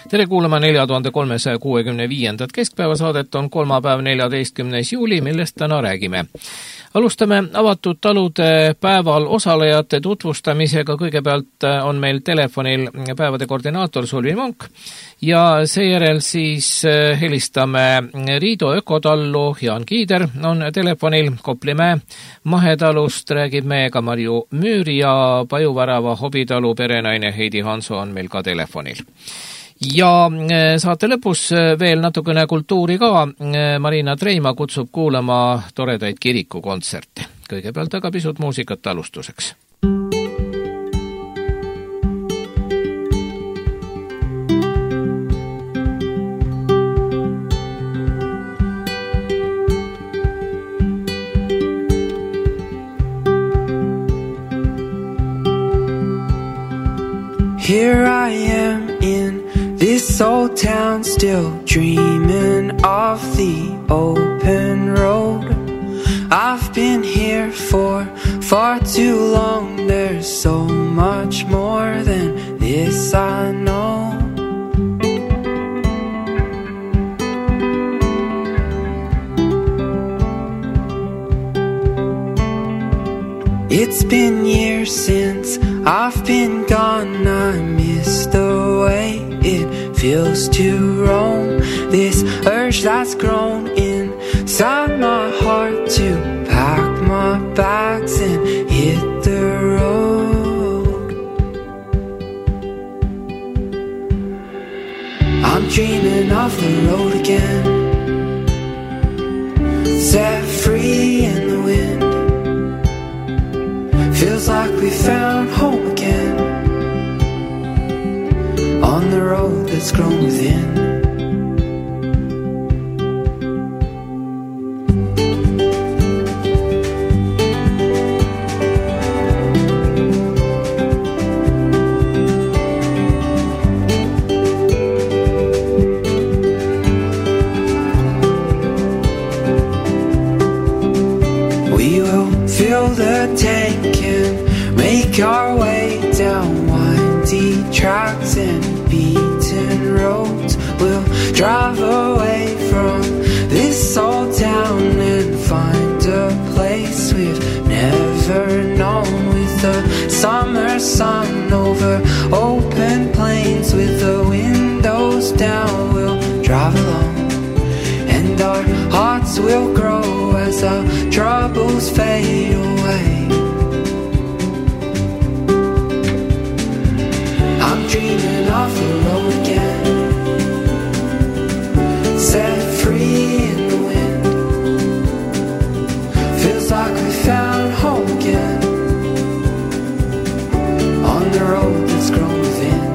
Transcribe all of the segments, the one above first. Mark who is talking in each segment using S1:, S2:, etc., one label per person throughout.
S1: Tere kuulama 4365. keskpäevasaadet on kolmapäev 14. juuli, millest täna räägime. Alustame avatud talude päeval osalejate tutvustamisega. Kõigepealt on meil telefonil päevade koordinaator Sulvi Monk ja seejärel siis helistame Riido ökotallu. Jaan Kiider on telefonil Koplimäe mahetalust, räägib meiega Marju Müür ja Pajuvärava hobitalu perenaine Heidi Hanso on meil ka telefonil. Ja saate lõpus veel natukene kultuuri ka. Marina Treima kutsub kuulama toredaid kirikukontserte. Kõigepealt aga pisut muusikat alustuseks.
S2: Here I am in this old town, still dreaming of the open road. I've been here for far too long. There's so much more than this I know. It's been years since I've been gone. I miss the way it feels to roam. This urge that's grown inside my heart to pack my bags and hit the road. I'm dreaming of the road again, set free in the wind. Feels like we found home again, on the road that's grown within. We will fill the tank and make our way down windy tracks and beaten roads. We'll drive away from this old town and find a place we've never known. With the summer sun over open plains, with the windows down, we'll drive along, and our hearts will grow as our troubles fade away. I'm dreaming of the road again, set free in the wind. Feels like we found home again, on the road that's grown within.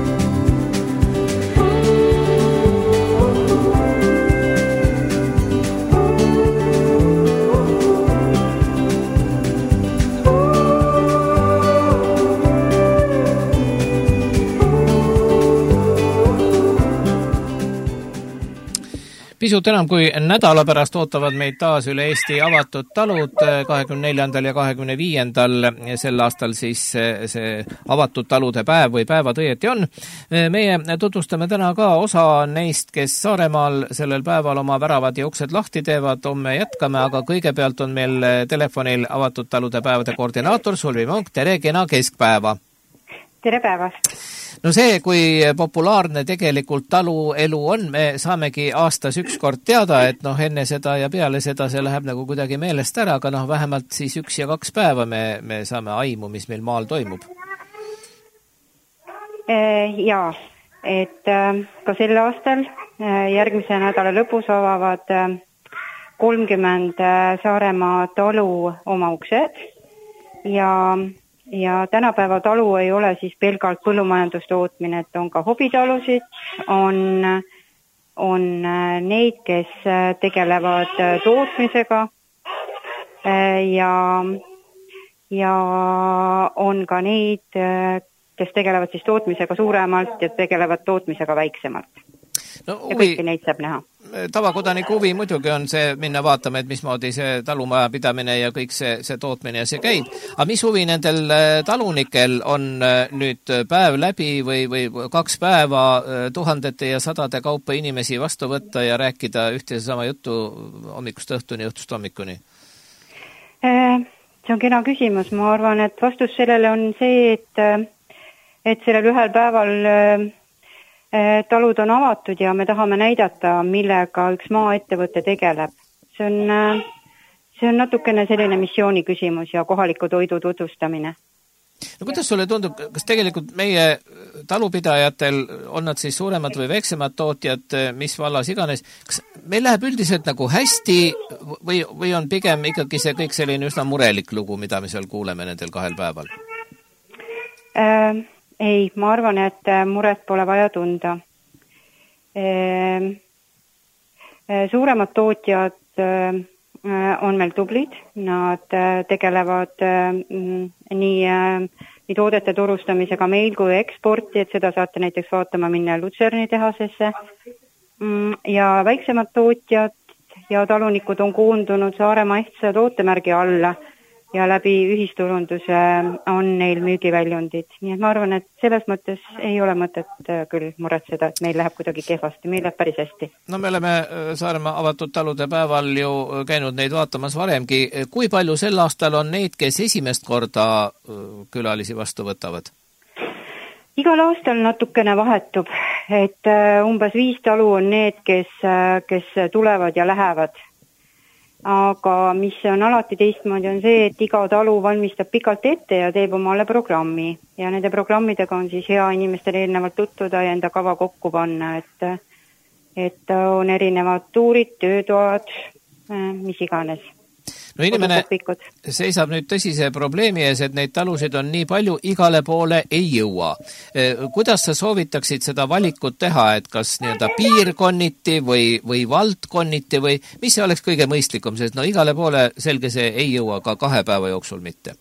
S1: Pisut enam kui nädala pärast ootavad meid taas üle Eesti avatud talud 24. ja 25. Sel aastal siis see avatud talude päev või päevad õieti on. Meie tutvustame täna ka osa neist, kes Saaremaal sellel päeval oma väravad ja uksed lahti teevad. Homme jätkame, aga kõigepealt on meil telefonil avatud talude päevade koordinaator Sulvi Monk. Tere, kena keskpäeva!
S3: Tere päevast!
S1: No see, kui populaarne tegelikult taluelu on, me saamegi aastas üks kord teada, et enne seda ja peale seda see läheb nagu kuidagi meelest ära, aga vähemalt siis 1 ja 2 päeva me saame aimu, mis meil maal toimub.
S3: Jaa, et ka sel aastal järgmise nädala lõpus avavad 30 Saaremaa talu oma uksed ja tänapäeva talu ei ole siis pelgalt põllumajandustootmine, et on ka hobitalusid, on neid, kes tegelevad tootmisega ja on ka neid, kes tegelevad siis tootmisega suuremalt ja tegelevad tootmisega väiksemalt. Ja kõiki neid saab näha.
S1: tavakodaniku huvi muidugi on see minna vaatama, et mismoodi see talumaja pidamine ja kõik see tootmine ja see käib. Aga mis huvi nendel talunikel on nüüd päev läbi või 2 päeva tuhandete ja sadade kaupa inimesi vastu võtta ja rääkida ühte sama juttu hommikust õhtuni, õhtust hommikuni?
S3: See on kena küsimus. Ma arvan, et vastus sellele on see, et sellel ühel päeval talud on avatud ja me tahame näidata, millega üks maaettevõte tegeleb. See on natukene selline missiooni küsimus ja kohaliku toidu tutvustamine.
S1: No kuidas sulle tundub, kas tegelikult meie talupidajatel on nad siis suuremad või väiksemad tootjad, mis vallas iganes, kas meil läheb üldiselt nagu hästi või on pigem ikkagi see kõik selline üsna murelik lugu, mida me seal kuuleme nendel 2 päeval?
S3: Ei, ma arvan, et muret pole vaja tunda. Suuremad tootjad on meil tublid, nad tegelevad nii toodete turustamisega meil kui eksporti, et seda saate näiteks vaatama minna Lutserni tehasesse. Ja väiksemad tootjad ja talunikud on koondunud Saaremaa ehtsa tootemärgi alla ja läbi ühisturunduse on neil müügiväljundid. Nii et ma arvan, et selles mõttes ei ole mõtet küll muretseda, et meil läheb kuidagi kehvasti, meil läheb päris hästi.
S1: No me oleme Saaremaa avatud talude päeval ju käinud neid vaatamas varemgi. Kui palju sel aastal on neid, kes esimest korda külalisi vastu võtavad?
S3: Igal aastal natukene vahetub, et umbes 5 talu on need, kes tulevad ja lähevad. Aga mis on alati teistmoodi on see, et iga talu valmistab pikalt ette ja teeb omale programmi. Ja nende programmidega on siis hea inimestel eelnevalt tutvuda ja enda kava kokku panna, et on erinevad tuurid, töötoad, mis iganes.
S1: No inimene seisab nüüd tõsise probleemi ees, et neid talusid on nii palju, igale poole ei jõua. Kuidas sa soovitaksid seda valikut teha, et kas nii-öelda piirkonniti või valdkonniti või mis see oleks kõige mõistlikum, sest no igale poole selge see ei jõua ka 2 päeva jooksul mitte?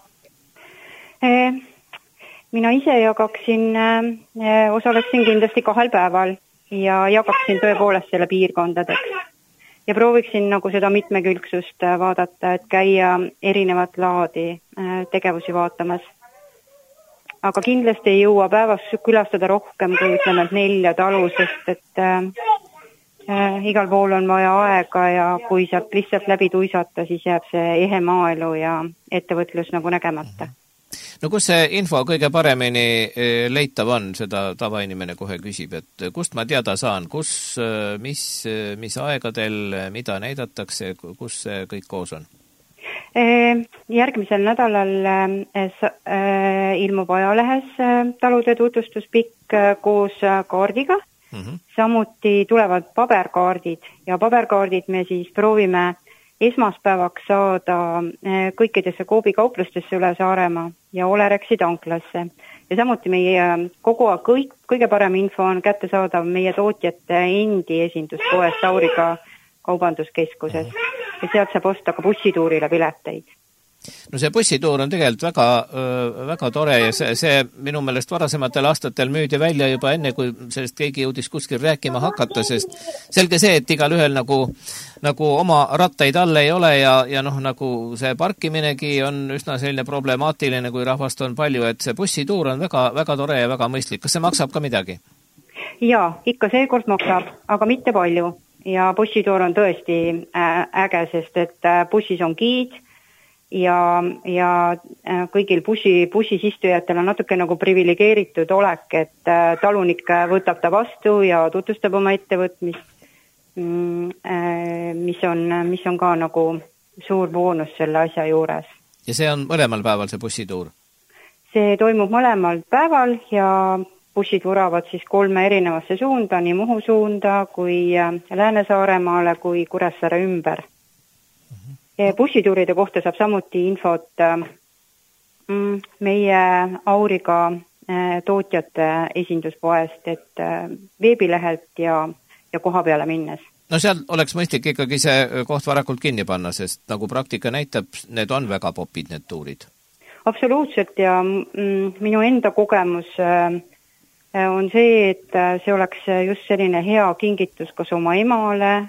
S3: Mina ise osaleksin kindlasti 2 päeval ja jagaksin tõepoolest selle piirkondadeks. Ja prooviksin nagu seda mitmekülgsust vaadata, et käia erinevat laadi tegevusi vaatamas. Aga kindlasti ei jõua päevas külastada rohkem kui ütleme 4 talu, sest et igal pool on vaja aega ja kui sealt lihtsalt läbi tuisata, siis jääb see ehe maaelu ja ettevõtlus nagu nägemata.
S1: No kus see info kõige paremini leitav on, seda tavainimene kohe küsib, et kust ma teada saan, mis aegadel, mida näidatakse, kus see kõik koos on?
S3: Järgmisel nädalal ilmub ajalehes talude tutvustuspikk koos kaardiga. Samuti tulevad paberkaardid ja paberkaardid me siis proovime esmaspäevaks saada kõikidesse Coopi kauplustesse üle Saaremaa ja Olerexi tanklasse. Ja samuti meie kõige parem info on kätte saadav meie tootjate endi esinduspoes Tauriga kaubanduskeskuses. Ja sealt saab osta ka bussituurile pileteid.
S1: No see bussituur on tegelikult väga tore ja see minu meelest varasematel aastatel müüdi välja juba enne, kui sellest keegi jõudis kuskil rääkima hakata, sest selge see, et igal ühel nagu oma rattaid all ei ole ja nagu see parkiminegi on üsna selline problemaatiline, kui rahvast on palju, et see bussituur on väga, väga tore ja väga mõistlik. Kas see maksab ka midagi?
S3: Jaa, ikka seekord maksab, aga mitte palju. Ja bussituur on tõesti äge, sest et bussis on giid, ja kõigil bussis istujatel on natuke nagu privilegeeritud olek, et talunik võtab ta vastu ja tutvustab oma ettevõtmist, mis on ka nagu suur boonus selle asja juures.
S1: Ja see on mõlemal päeval see bussituur?
S3: See toimub mõlemal päeval ja bussid vuravad siis 3 erinevasse suunda, nii Muhu suunda kui Lääne-Saaremaale kui Kuressaare ümber. Bussituuride kohta saab samuti infot meie Auriga tootjate esinduspoest, et veebilehelt ja koha peale minnes.
S1: No seal oleks mõistlik ikkagi see koht varakult kinni panna, sest nagu praktika näitab, need on väga popid, need tuurid.
S3: Absoluutselt ja minu enda kogemus on see, et see oleks just selline hea kingitus kas oma emale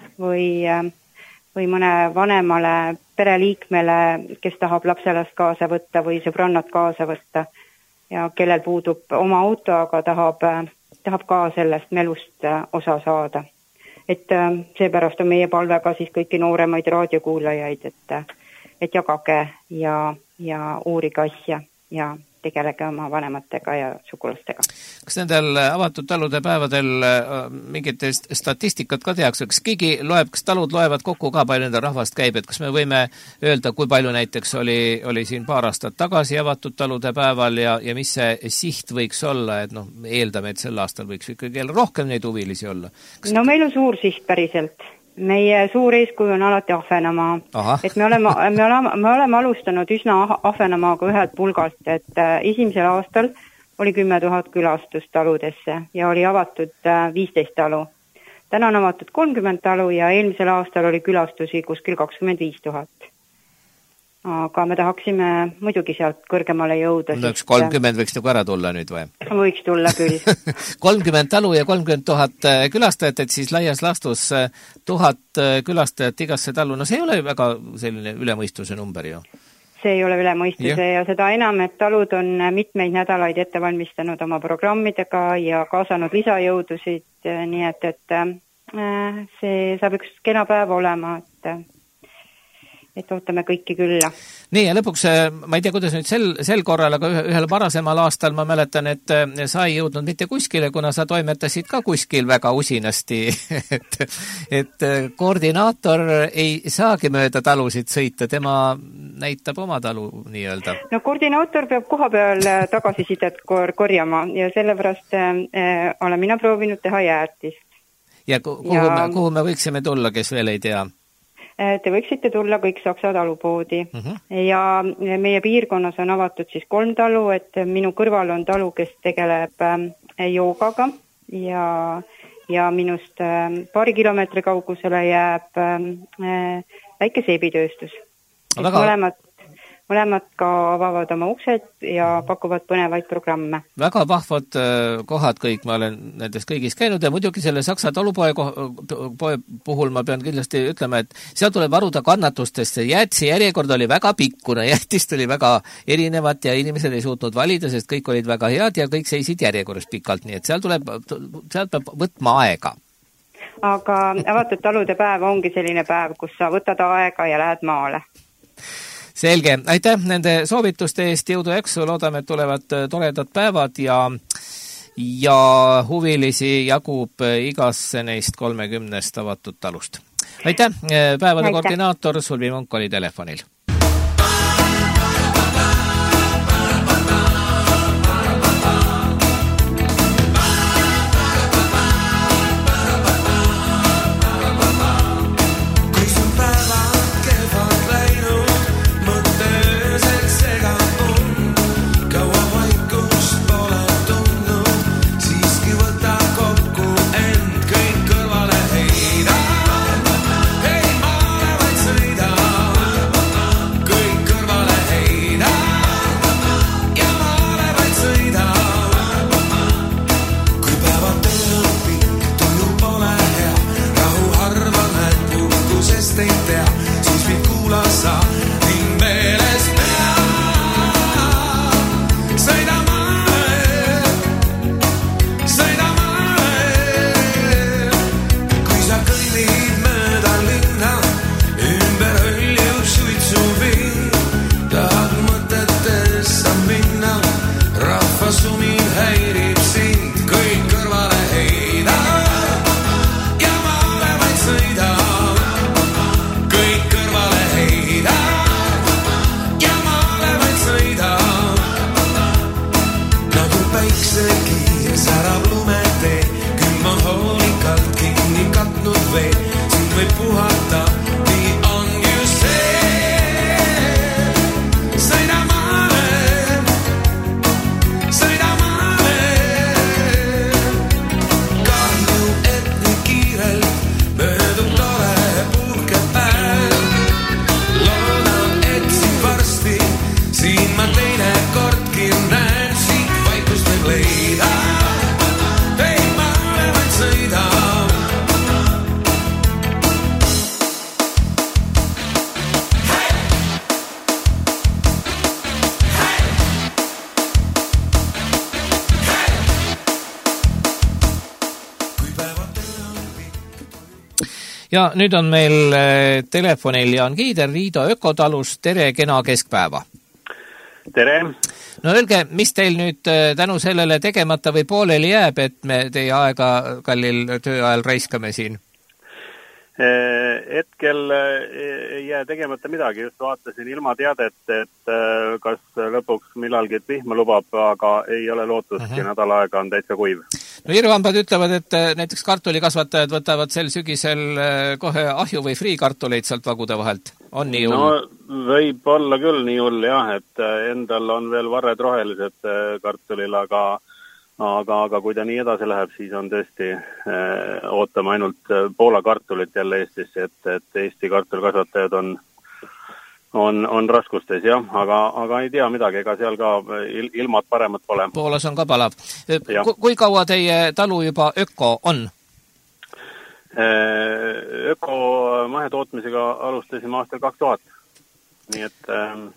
S3: või mõne vanemale pereliikmele, kes tahab lapselast kaasa võtta või sõbrannad kaasa võtta ja kellel puudub oma auto, aga tahab ka sellest melust osa saada. Et seepärast on meie palve ka siis kõiki nooremaid raadiokuulajaid, et jagage ja uurige asja ja tegelege oma vanematega ja sugulastega.
S1: Kas nendel avatud talude päevadel mingit statistikat ka tehakse? Kas keegi loeb, kas talud loevad kokku ka palju nende rahvast käib, et kas me võime öelda, kui palju näiteks oli siin paar aastat tagasi avatud talude päeval ja mis see siht võiks olla, et eeldame, et sel aastal võiks ikkagi rohkem neid huvilisi olla?
S3: No meil on suur siht päriselt. Meie suur eeskuju on alati Ahvenamaa. Et me oleme alustanud üsna Ahvenamaaga ühelt pulgalt, et esimesel aastal oli 10 000 külastust taludesse ja oli avatud 15 talu. Täna on avatud 30 talu ja eelmisel aastal oli külastusi kuskil 25 000. Aga me tahaksime muidugi sealt kõrgemale jõuda.
S1: No üks 30 võiks nagu ära tulla nüüd või?
S3: Võiks tulla küll.
S1: 30 talu ja 30 000 külastajat, et siis laias laastus 1000 külastajat igasse talu. No see ei ole väga selline ülemõistuse number ju.
S3: See ei ole ülemõistuse ja seda enam, et talud on mitmeid nädalaid ette valmistanud oma programmidega ja kaasanud lisajõudusid, nii et see saab üks kena päev olema, et ootame kõiki külla.
S1: Nii, ja lõpuks, ma ei tea, kuidas nüüd sel korral, aga ühel varasemal aastal ma mäletan, et sa ei jõudnud mitte kuskile, kuna sa toimetasid ka kuskil väga usinasti, et koordinaator ei saagi mööda talusid sõita, tema näitab oma talu nii-öelda.
S3: No koordinaator peab koha peal tagasisidet korjama ja sellepärast olen mina proovinud teha jäätist.
S1: Ja kuhu me võiksime tulla, kes veel ei tea?
S3: Te võiksite tulla kõik Saksa talupoodi ja meie piirkonnas on avatud siis 3 talu, et minu kõrval on talu, kes tegeleb joogaga ja minust paari kilomeetri kaugusele jääb väike seebitööstus. Mõlemad ka avavad oma uksed ja pakuvad põnevaid programme.
S1: Väga vahvad kohad kõik, ma olen nendes kõigis käinud ja muidugi selle Saksa talupoe puhul ma pean kindlasti ütlema, et seal tuleb varuda kannatustest. Jäätsi järjekord oli väga pikk, kuna jäätist oli väga erinevat ja inimesed ei suutnud valida, sest kõik olid väga head ja kõik seisid järjekorras pikalt, nii et seal peab võtma aega.
S3: Aga avatud talude päev ongi selline päev, kus sa võtad aega ja lähed maale.
S1: Selge, aitäh nende soovituste eest, jõudu jaksu, loodame, et tulevad toredad päevad ja huvilisi jagub igasse neist 30 avatud talust. Aitäh, päevade koordinaator Sulvi Munk oli telefonil. Ja nüüd on meil telefonil Jaan Kiider Riido Ökotalust. Tere, kena keskpäeva!
S4: Tere!
S1: No öelge, mis teil nüüd tänu sellele tegemata või pooleli jääb, et me teie aega kallil tööajal raiskame siin?
S4: Hetkel ei jää tegemata midagi, just vaatasin ilmateadet, et kas lõpuks millalgi vihma lubab, aga ei ole lootustki, nädal aega on täitsa kuiv.
S1: No irvambad ütlevad, et näiteks kartulikasvatajad võtavad sel sügisel kohe ahju või friikartuleid sealt vagude vahelt. On nii hull?
S4: No võib olla küll nii hull, jah, et endal on veel varred rohelised kartulil, aga kui ta nii edasi läheb, siis on tõesti ootama ainult Poola kartulit jälle Eestisse, et Eesti kartulikasvatajad on raskustes, jah, aga ei tea midagi, ega seal ka ilmad paremad pole.
S1: Poolas on ka palav. Kui kaua teie talu juba öko on?
S4: Öko mahetootmisega alustasime aastal 2000, nii et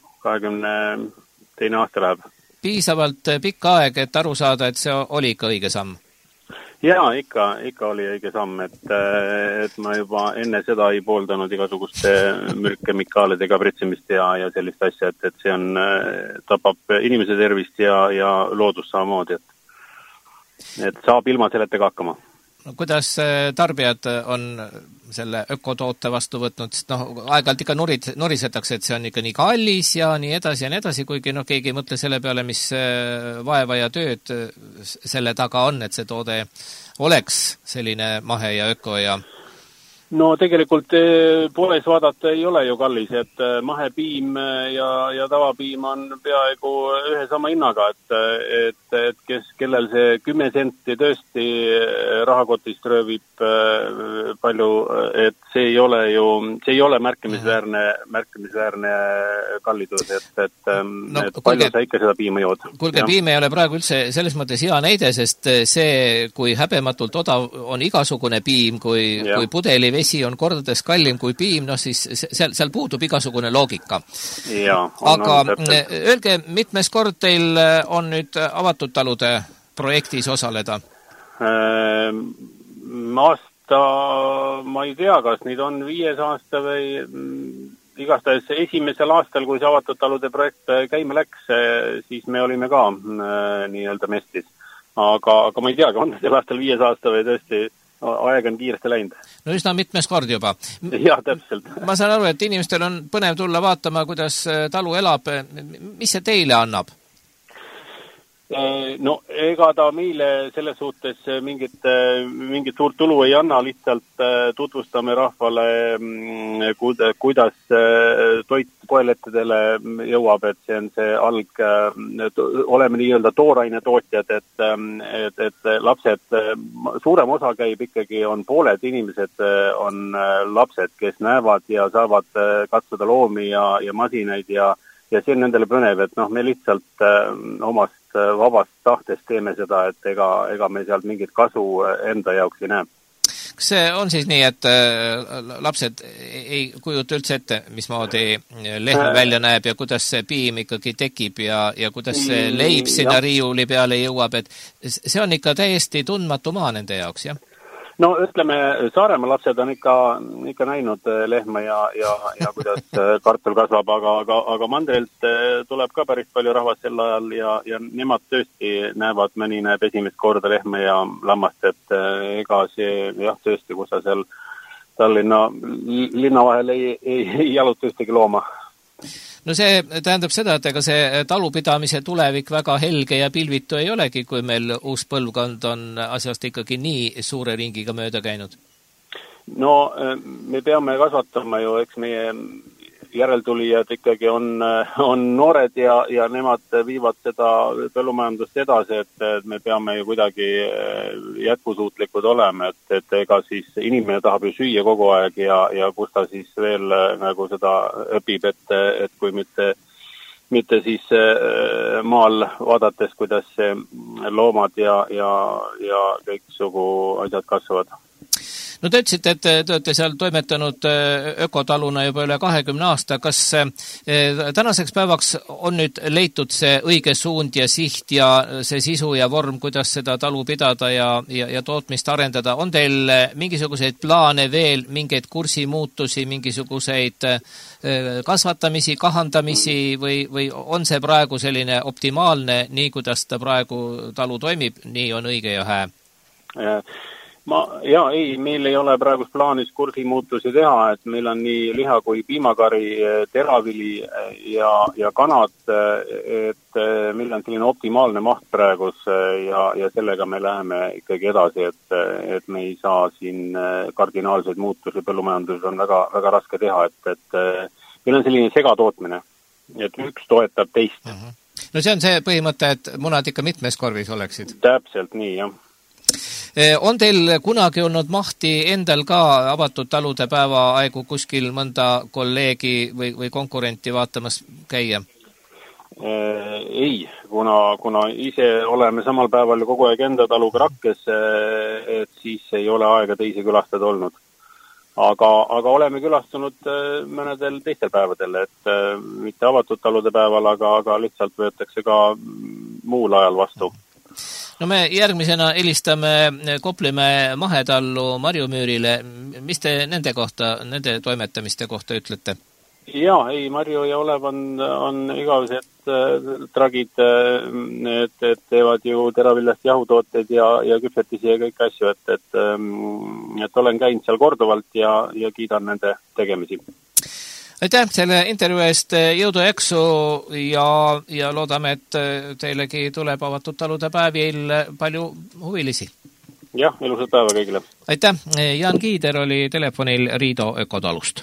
S4: 22. aasta läheb.
S1: Piisavalt pikka aeg, et aru saada, et see oli ikka õige samm?
S4: Jaa, ikka oli õige samm, et ma juba enne seda ei pooldanud igasuguste mürkkemikaalidega pritsimist ja sellist asja, et see tapab inimese tervist ja loodust samamoodi, et saab ilma selleta ka hakkama.
S1: No, kuidas tarbijad on selle ökotoote vastu võtnud, sest aeg-ajalt ikka norisetakse, et see on ikka nii kallis ja nii edasi, kuigi keegi ei mõtle selle peale, mis vaeva ja tööd selle taga on, et see toode oleks selline mahe ja öko ja...
S4: No tegelikult poes vaadata ei ole ju kallis, et mahepiim ja tavapiim on peaaegu ühe sama hinnaga, et kellel see 10 senti tõesti rahakotist röövib palju, et see ei ole märkimisväärne kallidus, et palju sa ikka seda piima jood.
S1: Kuulge, piim ei ole praegu üldse selles mõttes hea näide, sest see, kui häbematult odav on igasugune piim, kui pudeli vesi on kordades kallim kui piim, siis seal puudub igasugune loogika. Aga öelge, mitmes kord teil on nüüd avatud talude projektis osaleda? Ma ei tea, kas nüüd on 5. aasta või igastahes esimesel aastal, kui see avatud talude projekt käima läks, siis me olime ka nii-öelda mestis. Aga ma ei teagi, on sel aastal 5. aasta või tõesti aeg on kiiresti läinud. No üsna mitmes kord juba.
S4: Jah, täpselt.
S1: Ma saan aru, et inimestel on põnev tulla vaatama, kuidas talu elab. Mis see teile annab?
S4: No ega ta meile selles suhtes mingit suurt tulu ei anna, lihtsalt tutvustame rahvale, kuidas toit poelettedele jõuab, et see on see oleme nii-öelda tooraine tootjad, et lapsed, suurem osa käib ikkagi, on pooled inimesed, on lapsed, kes näevad ja saavad katsuda loomi ja masinaid ja see on nendele põnev, et me lihtsalt omast vabast tahtest teeme seda, et ega me sealt mingit kasu enda jaoks ei näe.
S1: Kas see on siis nii, et lapsed ei kujuta üldse ette, mismoodi lehm välja näeb ja kuidas see piim ikkagi tekib ja kuidas see leib sinna riiuli peale jõuab, et see on ikka täiesti tundmatu maa nende jaoks, jah?
S4: No ütleme, Saaremaa lapsed on ikka näinud lehma ja kuidas kartul kasvab, aga mandrilt tuleb ka päris palju rahvast sel ajal ja nemad tõesti näevad, mõni näeb esimest korda lehma ja lammast, et ega see jah tõesti, kus sa seal Tallinna linna vahel ei jaluta ühtegi looma.
S1: No see tähendab seda, et ega see talupidamise tulevik väga helge ja pilvitu ei olegi, kui meil uus põlvkond on asjast ikkagi nii suure ringiga mööda käinud. No
S4: me peame kasvatama ju, eks meie järeltulijad ikkagi on noored ja nemad viivad seda põllumajandust edasi, et me peame ju kuidagi jätkusuutlikud olema, et ega siis inimene tahab ju süüa kogu aeg ja kus ta siis veel nagu seda õpib, et kui mitte siis maal vaadates, kuidas loomad ja kõiksugu asjad kasvavad.
S1: No te ütlesite, et te olete seal toimetanud ökotaluna juba üle 20 aasta. Kas tänaseks päevaks on nüüd leitud see õige suund ja siht ja see sisu ja vorm, kuidas seda talu pidada ja tootmist arendada? On teil mingisuguseid plaane veel, mingeid kursimuutusi, mingisuguseid kasvatamisi, kahandamisi või on see praegu selline optimaalne, nii kuidas ta praegu talu toimib, nii on õige ja hää?
S4: Meil ei ole praegust plaanis kursimuutusi teha, et meil on nii liha kui piimakari, teravili ja kanad, et meil on selline optimaalne maht praegus ja sellega me läheme ikkagi edasi, et me ei saa siin kardinaalseid muutusi, põllumajanduses on väga, väga raske teha, et meil on selline segatootmine, et üks toetab teist.
S1: No see on see põhimõte, et munad ikka mitmes korvis oleksid.
S4: Täpselt nii, jah.
S1: On teil kunagi olnud mahti endal ka avatud talude päeva aegu kuskil mõnda kolleegi või konkurenti vaatamas käia?
S4: Ei, kuna ise oleme samal päeval ju kogu aeg enda taluga Rakkes, et siis ei ole aega teisi külastada olnud. Aga oleme külastanud mõnedel teistel päevadel, et mitte avatud talude päeval, aga lihtsalt võetakse ka muul ajal vastu.
S1: No me järgmisena helistame Koplimäe mahetallu Marjumüürile. Mis te nende toimetamiste kohta ütlete?
S4: Marju ja Olev on igavesed tragid, et teevad ju teraviljast jahutooteid ja küpsetisi ja kõik asju, et olen käinud seal korduvalt ja kiidan nende tegemisi.
S1: Aitäh selle intervjuu eest, jõudu jaksu ja loodame, et teilegi tuleb avatud talude päevil palju huvilisi.
S4: Jah, ilusat päeva kõigile.
S1: Aitäh, Jaan Kiider oli telefonil Riido ökotalust.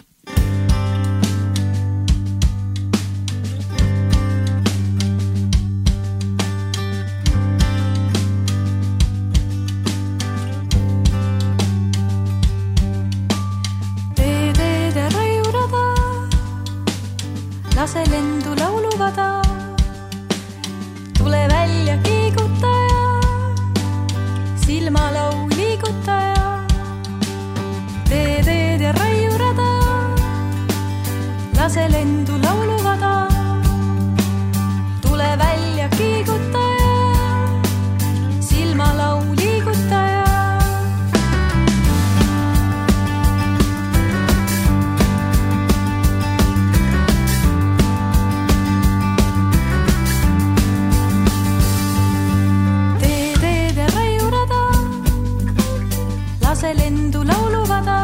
S5: Lase lendu lauluvada, tule välja kiigutaja, silmalau liigutaja. Teed ja raiurada, lase lendu lauluvada, tule välja kiigutaja, silmalau liigutaja. Lase lendu lauluvada,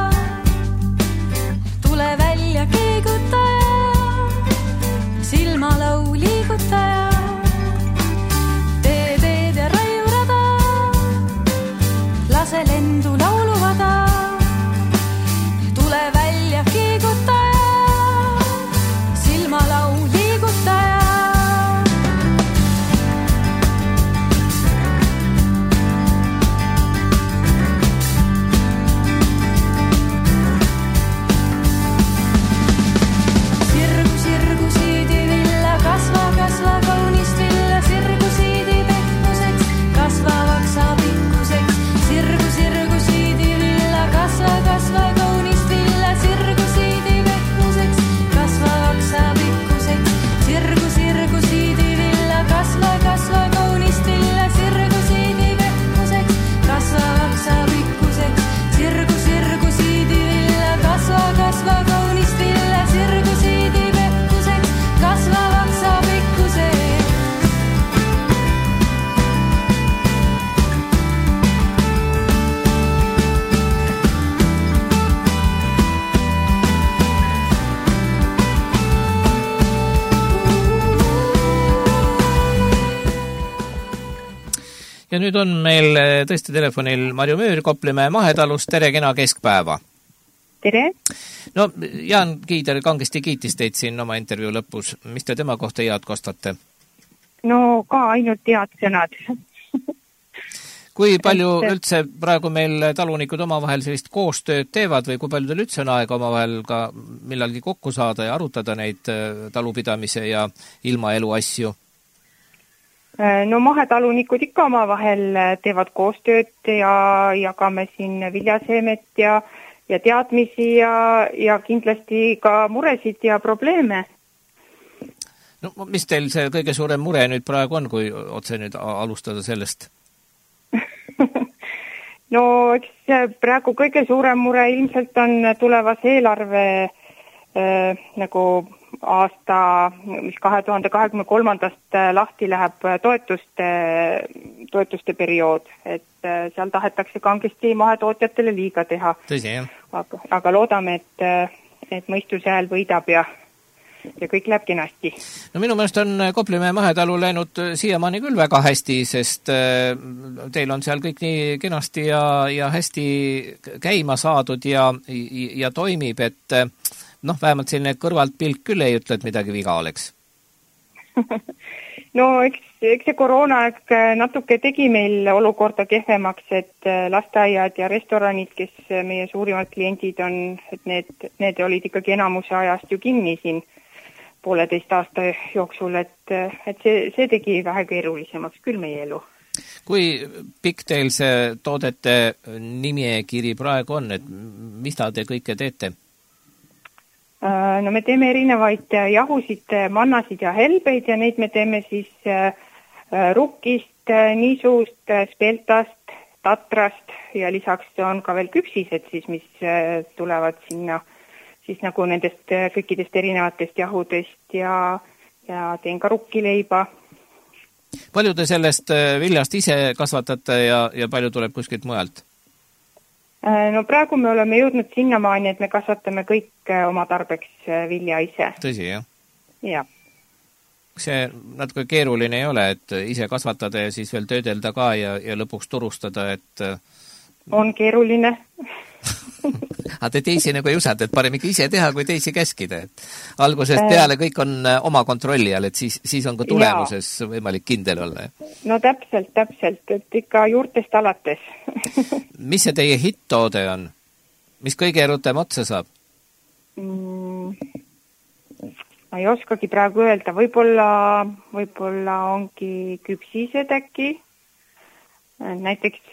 S5: tule välja keegutaja, silmalau liigutaja. Teed ja raiurada, lase lendu lauluvada, tule välja keegutaja, silmalau liigutaja.
S1: Ja nüüd on meil tõesti telefonil Marjumüür Koplimäe mahetalust. Tere, kena keskpäeva.
S3: Tere.
S1: No, Jaan Kiider kangesti kiitis teid siin oma intervjuu lõpus. Mis te tema kohta head kostate?
S3: No ka ainult head sõnad.
S1: Kui palju üldse praegu meil talunikud omavahel sellist koostööd teevad või kui palju teil üldse on aega omavahel ka millalgi kokku saada ja arutada neid talupidamise ja ilmaelu asju?
S3: No mahetalunikud ikka omavahel teevad koostööd ja jagame siin viljaseemet ja teadmisi ja kindlasti ka muresid ja probleeme.
S1: No mis teil see kõige suurem mure nüüd praegu on, kui otse nüüd alustada sellest?
S3: No eks praegu kõige suurem mure ilmselt on tulevas eelarve nagu aasta, mis 2023. lahti läheb toetuste periood, et seal tahetakse kangesti mahetootjatele liiga teha.
S1: Tõsi, jah.
S3: Aga loodame, et mõistuse hääl võidab ja kõik läheb kenasti.
S1: No minu meelest on Koplimäe mahetalu läinud siiamaani küll väga hästi, sest teil on seal kõik nii kenasti ja hästi käima saadud ja toimib, et vähemalt selline kõrvalt pilk küll ei ütle, et midagi viga oleks.
S3: No eks see koroonaaeg natuke tegi meil olukorda kehvemaks, et lasteaiad ja restoranid, kes meie suurimad kliendid on, et need olid ikkagi enamuse ajast ju kinni siin 1,5 aasta jooksul, et see tegi vähe keerulisemaks küll meie elu.
S1: Kui pikk teil see toodete nimekiri praegu on, et mis te kõike teete?
S3: No me teeme erinevaid jahusid, mannasid ja helbeid ja neid me teeme siis rukkist, niisust, speltast, tatrast ja lisaks on ka veel küpsised siis, mis tulevad sinna siis nagu nendest kõikidest erinevatest jahudest ja teen ka rukkileiba.
S1: Palju te sellest viljast ise kasvatate ja palju tuleb kuskilt mujalt?
S3: No praegu me oleme jõudnud sinnamaani, et me kasvatame kõik oma tarbeks vilja ise.
S1: Tõsi, jah?
S3: Jah.
S1: See natuke keeruline ei ole, et ise kasvatada ja siis veel töödelda ka ja lõpuks turustada, et...
S3: On keeruline.
S1: Aga te teisi nagu ei usata, et parem ikka ise teha, kui teisi käskida. Et algusest peale kõik on oma kontrolli all, et siis on ka tulemuses võimalik kindel olla.
S3: No täpselt, et ikka juurtest alates.
S1: Mis see teie hitt-toode on? Mis kõige rutem otsa saab?
S3: Ma ei oskagi praegu öelda. Võib-olla ongi küpsised äkki. Näiteks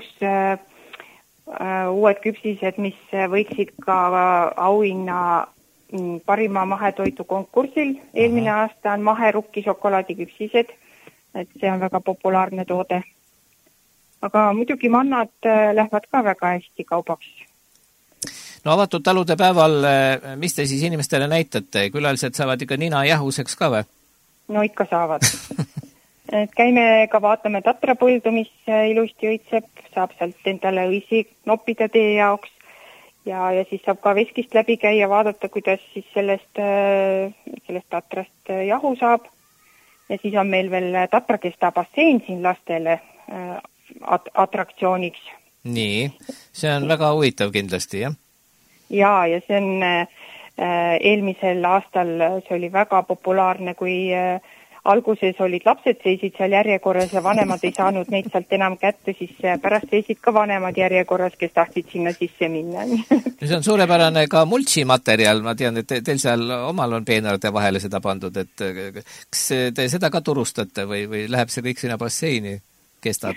S3: uued küpsised, mis võitsid ka auhinna parima mahetoitu konkursil. Eelmine aasta on maherukki šokolaadiküpsised, et see on väga populaarne toode. Aga muidugi mannad lähevad ka väga hästi kaubaks.
S1: No avatud talude päeval, mis te siis inimestele näitate? Külalised saavad ikka nina jahuseks ka või?
S3: No ikka saavad. Et käime ka vaatame tatrapõldu, mis ilusti õitseb, saab sealt endale õisi noppida tee jaoks ja siis saab ka veskist läbi käia, vaadata, kuidas siis sellest tatrast jahu saab. Ja siis on meil veel Tatrakesta bassein siin lastele atraktsiooniks.
S1: Nii, see on väga huvitav kindlasti, jah?
S3: Ja see on eelmisel aastal, see oli väga populaarne, kui alguses olid lapsed seisid seal järjekorras ja vanemad ei saanud neid sealt enam kätte, siis pärast seisid ka vanemad järjekorras, kes tahtsid sinna sisse minna.
S1: See on suurepärane ka multsimaterjal, ma tean, et teil seal omal on peenarde vahele seda pandud, et kas te seda ka turustate või läheb see kõik sinna basseini, kestad?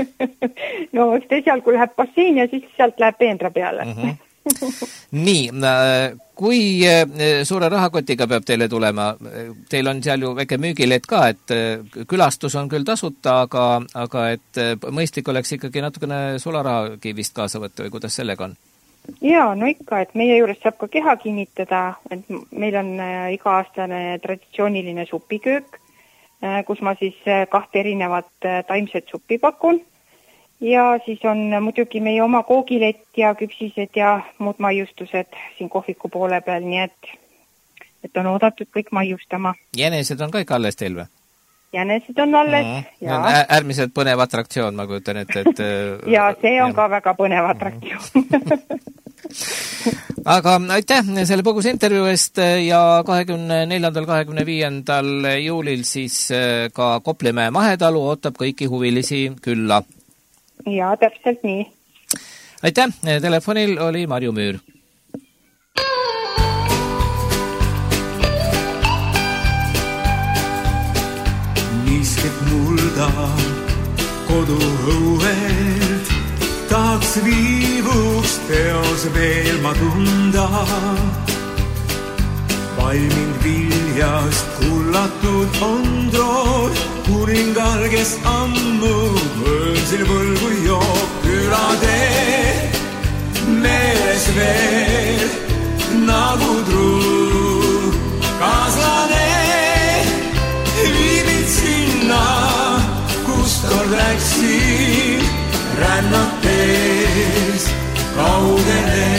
S3: No eks esialgu läheb bassein ja siis sealt läheb peenra peale.
S1: Nii, kui suure rahakotiga peab teile tulema? Teil on seal ju väike müügileht ka, et külastus on küll tasuta, aga et mõistlik oleks ikkagi natukene sularahagi vist kaasa võtta või kuidas sellega on?
S3: Jaa, no ikka, et meie juures saab ka keha kinnitada, et meil on iga-aastane traditsiooniline supiköök, kus ma siis 2 erinevat taimset suppi pakun. Ja siis on muidugi meie oma koogilett ja küpsised ja muud maiustused siin kohviku poole peal, nii et on oodatud kõik maiustama.
S1: Jänesed on ka ikka alles teil või?
S3: Jänesed on alles,
S1: ja. Äärmiselt põnev atraktsioon, ma kujutan ette, et...
S3: Ja see on ka väga põnev atraktsioon.
S1: Aga aitäh selle põgusa intervjuu eest ja 24. 25. juulil siis ka Koplimäe mahetalu ootab kõiki huvilisi külla.
S3: Ja, täpselt nii.
S1: Aitäh! Telefonil oli Marju Müür.
S2: Nii viiskeb mulda koduõuelt. Tahaks viivuks teos veel ma tunda. Valminud viljast kullatud on drood, kuningal, kes ammu võõrsil võlgu joob. Külatee meeles veel nagu truu kaaslane. Viibid sinna, kust kord läksin, rännates kaugele.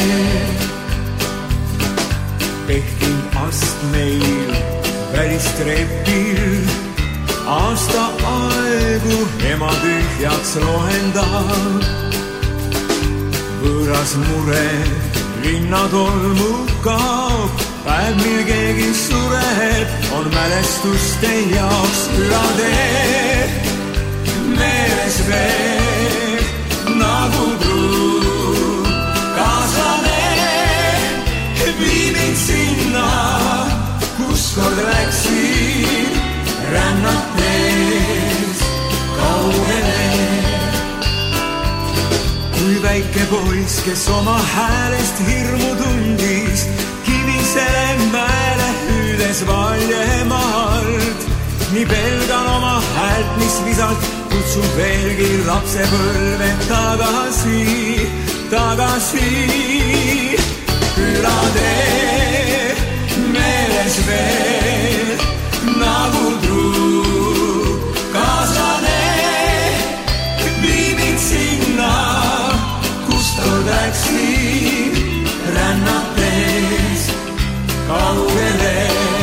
S2: Tehkin astmeil välistrepil, aasta aegu ema tühjaks loendab. Võõras mure linnatolmu kaob, päev mil keegi sureb, on mälestuste jaoks. Külatee meeles veel nagu truu kaaslane. Viibid sinna, kus kord läksin, rännates kaugele. Kui väike poiss, kes oma häälest hirmu tundis, kivisele mäele hüüdes valjemaalt. Nii pelgan oma häält, mis visalt kutsub veelgi lapsepõlve tagasi, tagasi. Külatee meeles veel nagu truu kaaslane. Viibid sinna, kust kord läksin, rännates kaugele.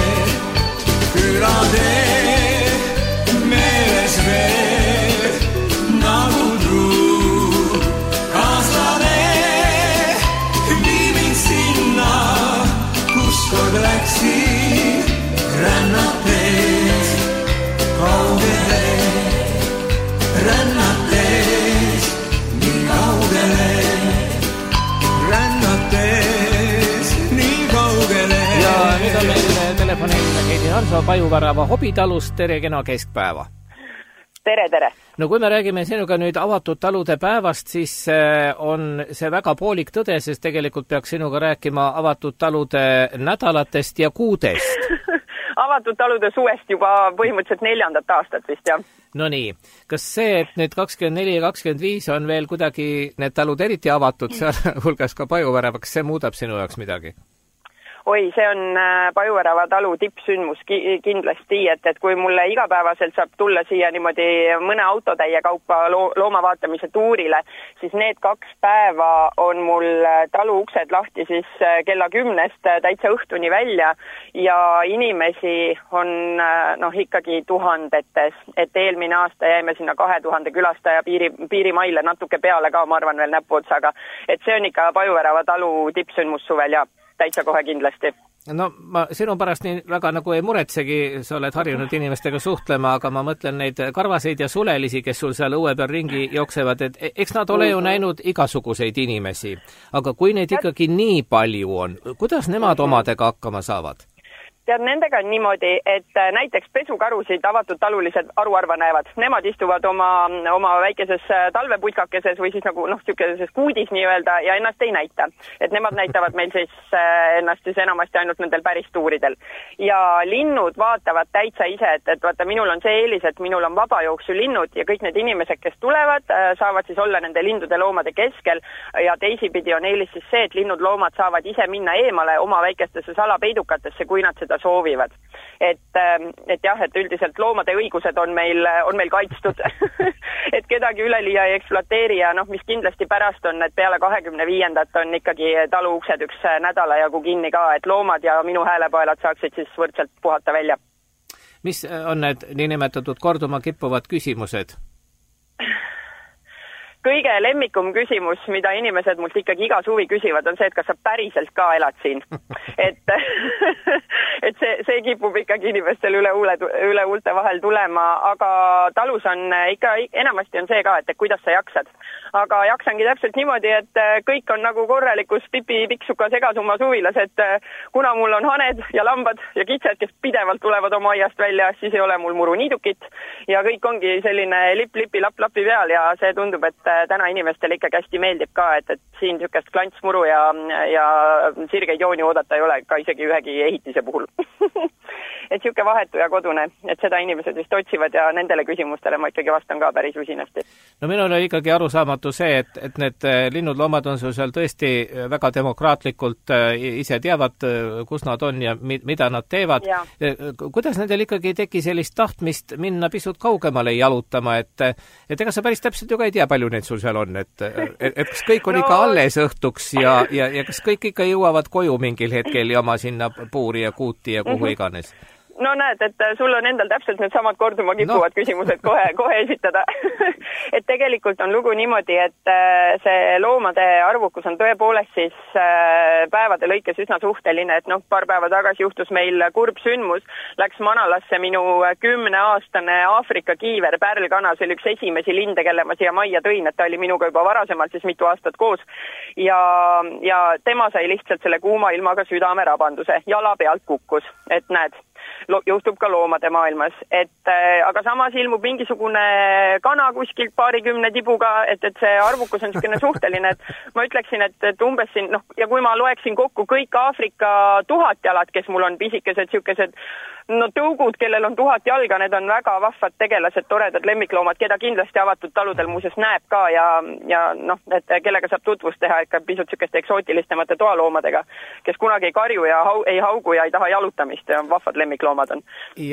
S2: Külatee meeles veel nagu truu kaaslane. Kord läksin, rännates kaugele, rännates nii kaugele, rännates nii kaugele.
S1: Ja nüüd on meil telefoniline Heidi Hansoo Pajuvärava hobitalust. Tere, kena keskpäeva.
S6: Tere, tere.
S1: No kui me räägime sinuga nüüd avatud talude päevast, siis on see väga poolik tõde, sest tegelikult peaks sinuga rääkima avatud talude nädalatest ja kuudest.
S6: Avatud talude suvest juba põhimõtteliselt 4. aastat vist, jah.
S1: No nii, kas see, et nüüd 24 ja 25 on veel kuidagi need talud eriti avatud, seal hulgas ka Pajuvärava, kas see muudab sinu jaoks midagi?
S6: Oi, see on Pajuvärava talu tippsündmus kindlasti, et kui mulle igapäevaselt saab tulla siia niimoodi mõne autotäie kaupa loomavaatamise tuurile, siis need 2 päeva on mul talu uksed lahti siis kella 10 täitsa õhtuni välja ja inimesi on ikkagi tuhandetes, et eelmine aasta jäime sinna 2000 külastaja piirimaile natuke peale ka, ma arvan veel näpuotsaga, et see on ikka Pajuvärava talu tippsündmus suvel ja täitsa kohe kindlasti.
S1: No ma sinu pärast nii väga nagu ei muretsegi, sa oled harjunud inimestega suhtlema, aga ma mõtlen neid karvaseid ja sulelisi, kes sul seal õue peal ringi jooksevad, et eks nad ole ju näinud igasuguseid inimesi. Aga kui neid ikkagi nii palju on, kuidas nemad omadega hakkama saavad?
S6: Tead, nendega on niimoodi, et näiteks pesukarusid avatud talulised aruarva näevad. Nemad istuvad oma väikeses talveputkakeses või siis nagu sellises kuudis nii-öelda ja ennast ei näita. Et nemad näitavad meil siis ennast siis enamasti ainult nendel päristuuridel. Ja linnud vaatavad täitsa ise, et vaata, minul on see eelis, et minul on vabajooksu linnud ja kõik need inimesed, kes tulevad, saavad siis olla nende lindude loomade keskel ja teisipidi on eelis siis see, et linnud loomad saavad ise minna eemale oma väikestesse salapeidukatesse, kui nad seda soovivad. Et jah, et üldiselt loomade õigused on meil kaitstud, et kedagi üleliia ei ekspluateeri ja mis kindlasti pärast on, et peale 25. on ikkagi talu uksed üks nädala jagu kinni ka, et loomad ja minu häälepaelad saaksid siis võrdselt puhata välja.
S1: Mis on need niinimetatud korduma kippuvad küsimused?
S6: Kõige lemmikum küsimus, mida inimesed mult ikkagi iga suvi küsivad, on see, et kas sa päriselt ka elad siin. Et see kipub ikkagi inimestel üle huulte vahel tulema, aga talus on ikka, enamasti on see ka, et kuidas sa jaksad. aga jaksangi täpselt niimoodi, et kõik on nagu korralikus pipi-piksuka segasumma suvilas, et kuna mul on haned ja lambad ja kitsed, kes pidevalt tulevad oma aiast välja, siis ei ole mul muruniidukit ja kõik ongi selline lipp-lipi lapp-lapi peal ja see tundub, et täna inimestele ikkagi hästi meeldib ka, et siin niisugust klantsmuru ja sirgeid jooni oodata ei ole ka isegi ühegi ehitise puhul. Et niisugune vahetu ja kodune, et seda inimesed vist otsivad ja nendele küsimustele ma ikkagi vastan ka päris usinasti.
S1: No minul oli ikkagi arusaamatu see, et need linnud-loomad on seal tõesti väga demokraatlikult ise teavad, kus nad on ja mida nad teevad. Ja. Kuidas nendel ikkagi teki sellist tahtmist minna pisut kaugemale jalutama, et ega sa päris täpselt ju ka ei tea, palju neid sul seal on, et kas kõik on ikka alles õhtuks ja kas kõik ikka jõuavad koju mingil hetkel ja oma sinna puuri ja kuuti ja kuhu iganes?
S6: No näed, et sul on endal täpselt need samad korduma kipuvad küsimused kohe esitada. Et tegelikult on lugu niimoodi, et see loomade arvukus on tõepoolest siis päevade lõikes üsna suhteline, et paar päeva tagasi juhtus meil kurb sündmus, läks manalasse minu 10-aastane Aafrika kiiver, pärlkana, see oli üks esimesi linde, kelle ma siia majja tõin, et ta oli minuga juba varasemalt siis mitu aastat koos ja tema sai lihtsalt selle kuuma ilmaga südamerabanduse, jala pealt kukkus, et näed, juhtub ka loomade maailmas, aga samas ilmub mingisugune kana kuskilt paarikümne tibuga, et see arvukus on niisugune suhteline, et ma ütleksin, et umbes siin, ja kui ma loeksin kokku kõik Aafrika 1000 jalad, kes mul on pisikesed, niisugused tõugud, kellel on 1000 jalga, need on väga vahvad tegelased, toredad lemmikloomad, keda kindlasti avatud taludel muuseas näeb ka ja et kellega saab tutvust teha ikka pisut niisuguste eksootilistemate toaloomadega, kes kunagi ei karju ja ei haugu ja ei taha jalutamist ja vahvad lemmikloomad on.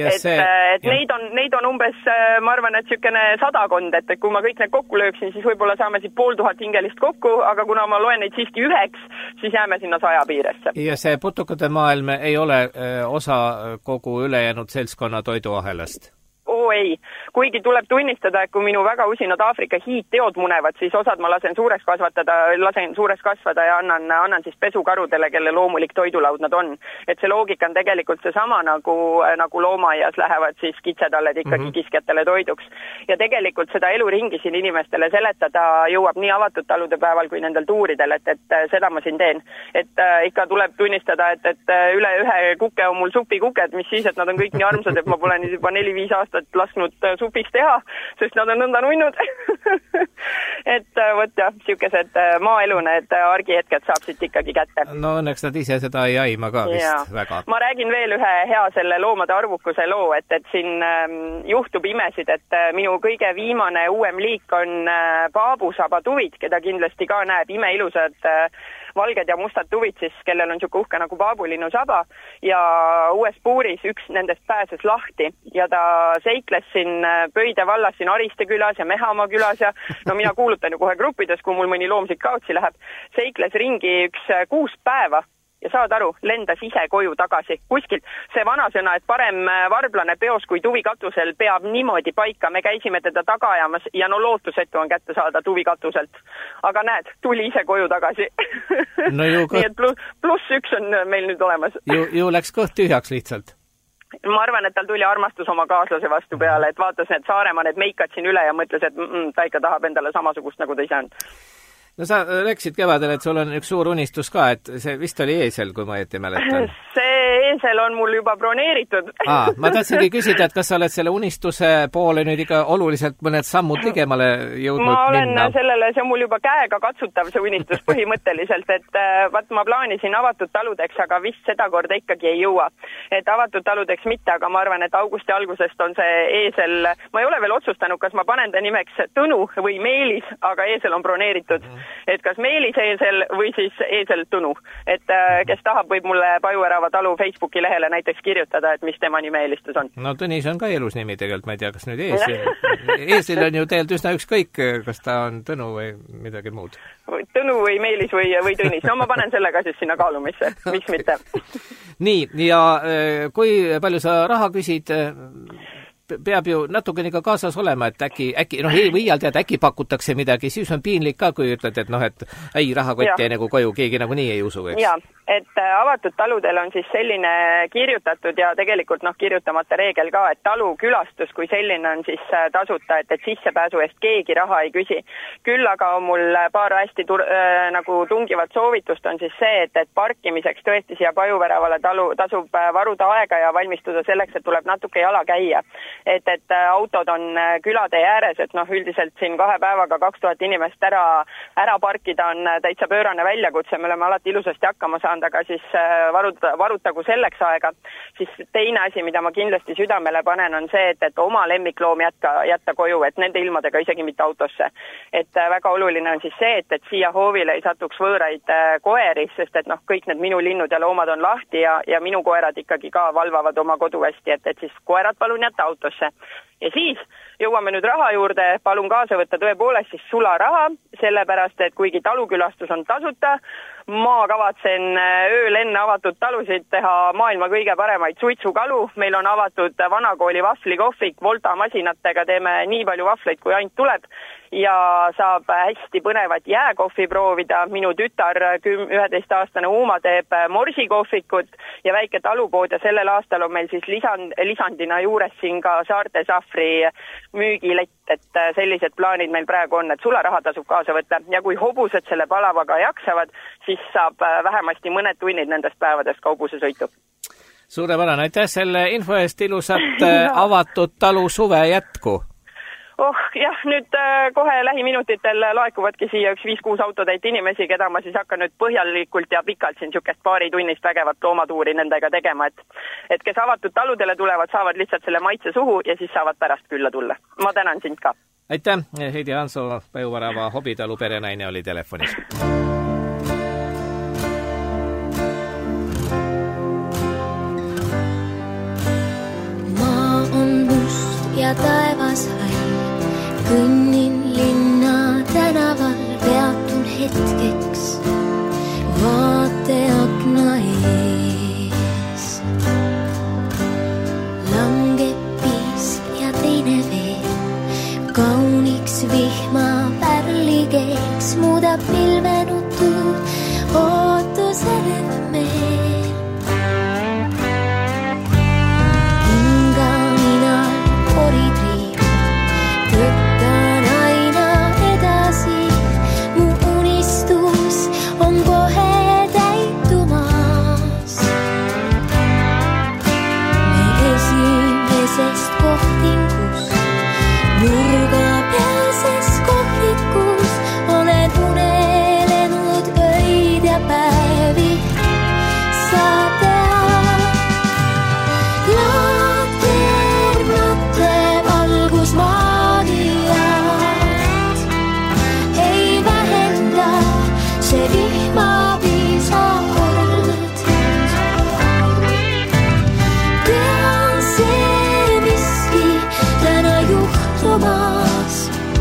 S6: Neid on umbes, ma arvan, et niisugune 100, et kui ma kõik need kokku lööksin, siis võib-olla saame siit 500 hingelist kokku, aga kuna ma loen neid siiski 1, siis jääme sinna 100 piiresse.
S1: Ja see putukate maailm ei ole osa kogu ülejäänud seltskonna toiduahelast?
S6: Ei, kuigi tuleb tunnistada, et kui minu väga usinad Aafrika hiidteod munevad, siis osad ma lasen suureks kasvada ja annan siis pesukarudele, kelle loomulik toidulaud nad on. Et see loogika on tegelikult seesama, nagu loomaaias lähevad siis kitsedalled ikkagi kiskjatele toiduks. Ja tegelikult seda eluringi siin inimestele seletada jõuab nii avatud talude päeval kui nendel tuuridel, et seda ma siin teen. Et ikka tuleb tunnistada, et üle ühe kuke on mul supikuked, mis siis, et nad on kõik nii armsad, et ma pole juba 4-5 aastat lasknud supis teha, sest nad on nõnda nunnud. Et võt jah, niisugused maaelu, need argihetked saab siit ikkagi kätte.
S1: No õnneks nad ise seda ei aima ka vist väga.
S6: Ma räägin veel ühe hea selle loomade arvukuse loo, et siin juhtub imesid, et minu kõige viimane uuem liik on paabusabatuvid, keda kindlasti ka näeb imeilusad valged ja mustad tuvid siis, kellel on niisugune uhke nagu paabulinnu saba ja uues puuris üks nendest pääses lahti ja ta seikles siin Pöide vallas, siin Ariste külas ja Mehamaa külas ja mina kuulutan ju kohe gruppides, kui mul mõni loom siit kaotsi läheb, seikles ringi üks 6 päeva. Ja saad aru, lendas ise koju tagasi. Kuskilt see vanasõna, et parem varblane peos kui tuvi katusel peab niimoodi paika. Me käisime teda taga ajamas ja lootusetu on kätte saada tuvi katuselt. Aga näed, tuli ise koju tagasi.
S1: No
S6: nii et +1 on meil nüüd olemas.
S1: Ju läks kõht tühjaks lihtsalt.
S6: Ma arvan, et tal tuli armastus oma kaaslase vastu peale, et vaatas need Saaremaa, need meikad siin üle ja mõtles, et ta ikka tahab endale samasugust, nagu ta ise on.
S1: No sa rääkisid kevadel, et sul on üks suur unistus ka, et see vist oli eesel, kui ma õieti mäletan.
S6: See eesel on mul juba broneeritud.
S1: Ma tahtsingi küsida, et kas sa oled selle unistuse poole nüüd ikka oluliselt mõned sammud ligemale jõudnud minna?
S6: Ma olen sellele, see on mul juba käega katsutav see unistus põhimõtteliselt, et ma plaanisin avatud taludeks, aga vist seda korda ikkagi ei jõua. Et avatud taludeks mitte, aga ma arvan, et augusti algusest on see eesel, ma ei ole veel otsustanud, kas ma panen ta nimeks Tõnu või Meelis, aga eesel on broneeritud. Et kas Meelis eesel või siis eesel Tõnu. Et kes tahab, võib mulle Pajuvärava talu Facebooki lehele näiteks kirjutada, et mis tema nime eelistus on.
S1: No Tõnis on ka elus nimi tegelikult, ma ei tea, kas nüüd eesil on ju tegelikult üsna ükskõik, kas ta on Tõnu või midagi muud.
S6: Tõnu või Meelis või Tõnis. No ma panen selle ka siis sinna kaalumisse, miks mitte.
S1: Nii, ja kui palju sa raha küsid, peab ju natukene ka kaasas olema, et äkki ei võialda, et äkki pakutakse midagi, siis on piinlik ka, kui ütled, et ei, rahakotti nagu koju, keegi nagunii ei usu, eks?
S6: Jaa. et avatud taludel on siis selline kirjutatud ja tegelikult kirjutamata reegel ka, et talukülastus kui selline on siis tasuta, et sissepääsu eest keegi raha ei küsi. Küll aga on mul paar hästi nagu tungivat soovitust on siis see, et parkimiseks tõesti siia Pajuväravale tasub varuda aega ja valmistuda selleks, et tuleb natuke jala käia. Et autod on külade ääres, et üldiselt siin 2 päevaga 2000 inimest ära parkida on täitsa pöörane väljakutse, me oleme alati ilusasti hakkama saanud, aga siis varutagu selleks aega. Siis teine asi, mida ma kindlasti südamele panen, on see, et oma lemmikloom jätta koju, et nende ilmadega isegi mitte autosse. Et väga oluline on siis see, et siia hoovile ei satuks võõraid koeri, sest et kõik need minu linnud ja loomad on lahti ja minu koerad ikkagi ka valvavad oma kodu hästi, et siis koerad palun jätta autosse. Ja siis jõuame nüüd raha juurde, palun kaasa võtta tõepoolest siis sularaha, sellepärast, et kuigi talukülastus on tasuta, ma kavatsen ööl enne avatud talusid teha maailma kõige paremaid suitsukalu. Meil on avatud vanakooli vahvlikohvik, Volta masinatega teeme nii palju vahvleid, kui ainult tuleb ja saab hästi põnevat jääkohvi proovida. Minu tütar 11-aastane Uuma teeb morsikohvikut ja väike talupood ja sellel aastal on meil siis lisandina juures siin ka Saarte Safri müügilett, et sellised plaanid meil praegu on, et sularaha tasub kaasa võtta ja kui hobused selle palavaga jaksavad, siis saab vähemasti mõned tunnid nendest päevadest ka hobusesõitu.
S1: Suurepärane, aitäh selle info eest, ilusat avatud talu suve jätku!
S6: Jah, nüüd kohe lähiminutitel laekuvadki siia 5-6 autotäit inimesi, keda ma siis hakkan nüüd põhjalikult ja pikalt siin niisugust paari tunnist vägevat loomatuuri nendega tegema, et kes avatud taludele tulevad, saavad lihtsalt selle maitse suhu ja siis saavad pärast külla tulla. Ma tänan sind ka.
S1: Aitäh, Heidi Hansoo, Pajuvärava hobitalu perenaine oli telefonis.
S7: Maa on must ja taevas hall. Kõnnin linna tänaval, peatun hetkeks vaateakna ees. Langeb piisk ja teine veel, kauniks vihma pärlikeeks, muudab pilvenutud ootuselev meel. Hinga ninal koridriib, võttan aina edasi, mu unistus on kohe täitumas. Me esimesest kohtingust, nurgapealses kohvikus olen unelenud öid ja päevi. Saab teha laaternate valgusmaa. See vihma piisa kord. Tean see miski täna juhtumas.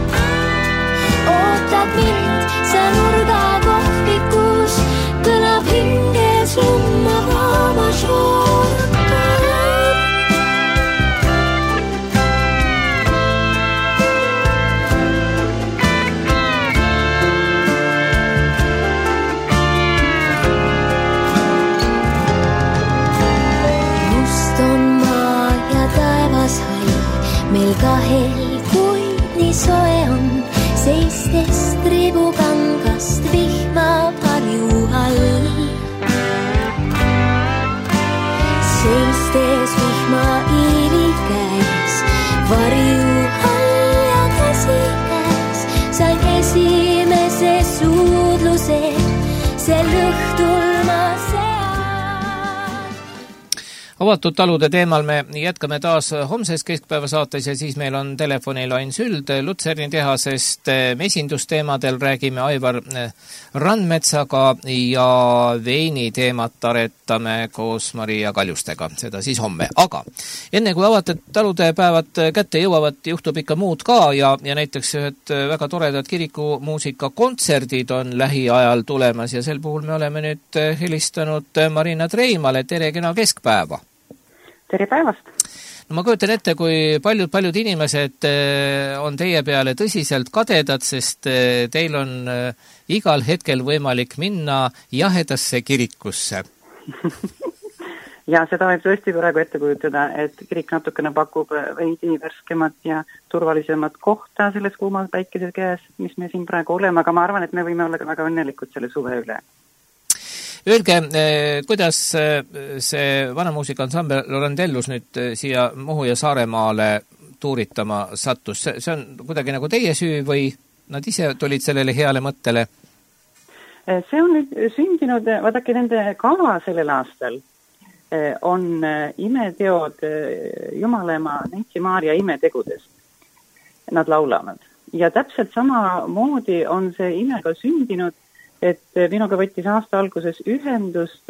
S7: Ootad mind see nurga kohvikus, kõlab hinges lummavama šorkan. Meil kahel kuid nii soe on, seistes tribukangast vihma varju all. Seistes vihma iili käes, varju all ja käsi käes, sain esimese suudluse sel õhtul ma seal.
S1: Avatud talude teemal me jätkame taas homses keskpäeva saates ja siis meil on telefonil Ain Süld Lutserni tehasest. Mesindusteemadel räägime Aivar Randmetsaga ja veini teemat aretame koos Maria Kaljustega, seda siis homme. Aga enne kui avatud talude päevad kätte jõuavad, juhtub ikka muud ka ja näiteks ühed väga toredad kirikumuusika kontserdid on lähiajal tulemas ja sel puhul me oleme nüüd helistanud Marina Treimale. Tere, kena keskpäeva!
S8: Tere päevast!
S1: No ma kujutan ette, kui paljud inimesed on teie peale tõsiselt kadedad, sest teil on igal hetkel võimalik minna jahedasse kirikusse.
S8: Ja seda võib tõesti praegu ette kujutada, et kirik natukene pakub veidi värskemat ja turvalisemat kohta selles kuumas päikese käes, mis me siin praegu oleme, aga ma arvan, et me võime olla ka väga õnnelikud selle suve üle.
S1: Öelge, kuidas see vanamuusikaansamble Rondellus nüüd siia Muhu ja Saaremaale tuuritama sattus? See on kuidagi nagu teie süü või nad ise tulid sellele heale mõttele?
S8: See on nüüd sündinud, vaadake nende kava sellel aastal on imeteod Jumalaema Neitsi Maarja imetegudest. Nad laulavad. Ja täpselt samamoodi on see ime ka sündinud, et minuga võttis aasta alguses ühendust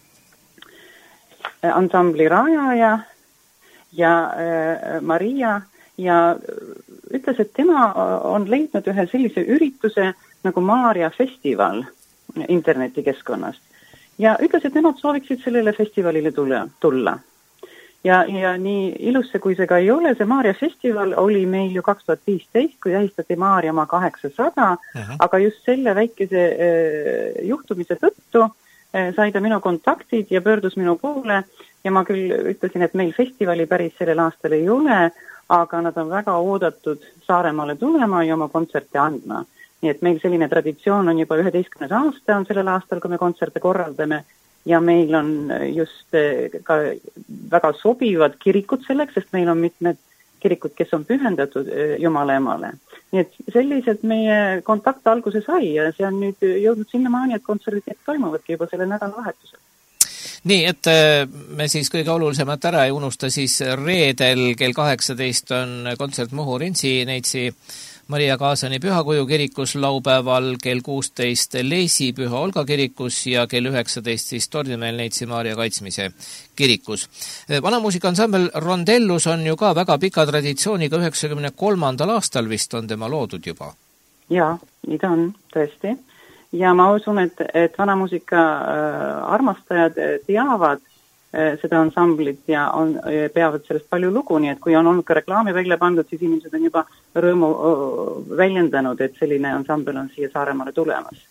S8: ansambli rajaja ja Maria ja ütles, et tema on leidnud ühe sellise ürituse nagu Maarja festival internetikeskkonnast. Ja ütles, et nemad sooviksid sellele festivalile tulla. Ja nii ilusse, kui see ka ei ole, see Maarja festival oli meil ju 2015, kui tähistati Maarjamaa 800, aga just selle väikese juhtumise tõttu sai ta minu kontaktid ja pöördus minu poole ja ma küll ütlesin, et meil festivali päris sellel aastal ei ole, aga nad on väga oodatud Saaremaale tulema ja oma kontserte andma. Nii et meil selline traditsioon on juba 11. aasta on sellel aastal, kui me kontserte korraldame ja meil on just ka väga sobivad kirikud selleks, sest meil on mitmed kirikud, kes on pühendatud Jumalaemale. Nii et sellised meie kontakt alguse sai ja see on nüüd jõudnud sinnamaani, et kontserdid toimuvadki juba selle nädalavahetusel.
S1: Nii, et me siis kõige olulisemat ära ei unusta, siis reedel kell 18 on kontsert Muhu Rinsi Neitsi Maria Kaasani Pühakuju kirikus, laupäeval kell 16 Leesi Püha Olga kirikus ja kell 19 siis Tordimäel Neitsi Maarja kaitsmise kirikus. Vanamuusikaansamble Rondellus on ju ka väga pika traditsiooniga, 93. aastal vist on tema loodud juba.
S8: Jaa, nii ta on tõesti. Ja ma usun, et vanamuusika armastajad teavad seda ansamblit ja peavad sellest palju lugu, nii et kui on olnud ka reklaami välja pandud, siis inimesed on juba rõõmu väljendanud, et selline ansambel on siia Saaremaale tulemas.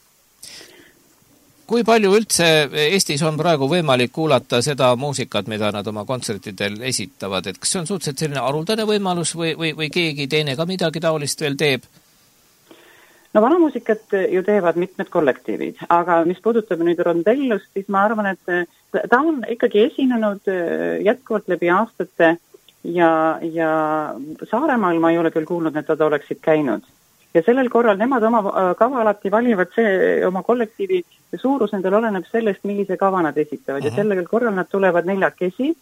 S1: Kui palju üldse Eestis on praegu võimalik kuulata seda muusikat, mida nad oma kontsertidel esitavad, et kas see on suhteliselt selline haruldane võimalus või keegi teine ka midagi taolist veel teeb?
S8: No vanamuusikat ju teevad mitmed kollektiivid, aga mis puudutab nüüd Rondellust, siis ma arvan, et ta on ikkagi esinenud jätkuvalt läbi aastate ja Saaremaal ma ei ole küll kuulnud, et nad oleksid käinud. Ja sellel korral nemad oma kava alati valivad oma kollektiivi suurus nendel oleneb sellest, millise kava nad esitavad. Ja sellel korral nad tulevad 4